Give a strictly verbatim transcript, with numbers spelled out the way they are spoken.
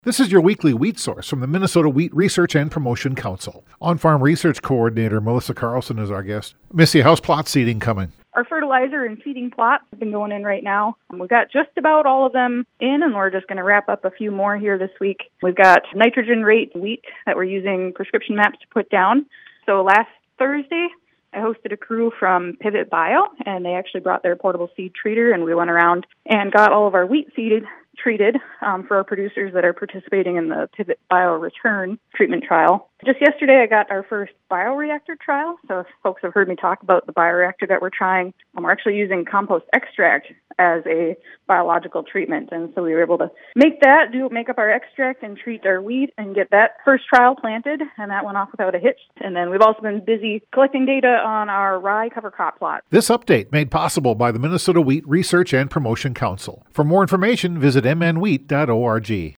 This is your weekly wheat source from the Minnesota Wheat Research and Promotion Council. On-Farm Research Coordinator Melissa Carlson is our guest. Missy, how's plot seeding coming? Our fertilizer and seeding plots have been going in right now. We've got just about all of them in, and we're just going to wrap up a few more here this week. We've got nitrogen rate wheat that we're using prescription maps to put down. So last Thursday, I hosted a crew from Pivot Bio, and they actually brought their portable seed treater, and we went around and got all of our wheat seeded treated um, for our producers that are participating in the Pivot Bio Return treatment trial. Just yesterday, I got our first bioreactor trial. So if folks have heard me talk about the bioreactor that we're trying, um, we're actually using compost extract as a biological treatment. And so we were able to make that, do make up our extract and treat our wheat and get that first trial planted. And that went off without a hitch. And then we've also been busy collecting data on our rye cover crop plot. This update made possible by the Minnesota Wheat Research and Promotion Council. For more information, visit m n wheat dot org.